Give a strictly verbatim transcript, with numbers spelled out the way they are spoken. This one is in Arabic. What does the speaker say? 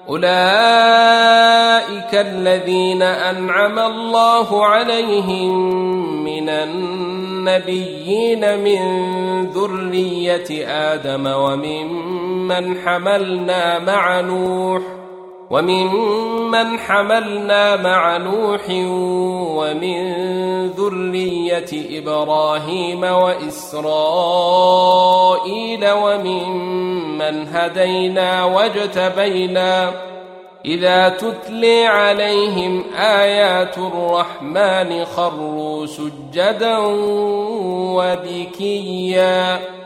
أولئك الذين أنعم الله عليهم من النبيين من ذرية آدم وممن حملنا مع نوح وممن حملنا مع نوح ومن ذرية إبراهيم وإسرائيل وممن هدينا واجتبينا إذا تتلي عليهم آيات الرحمن خروا سجدا وبكيا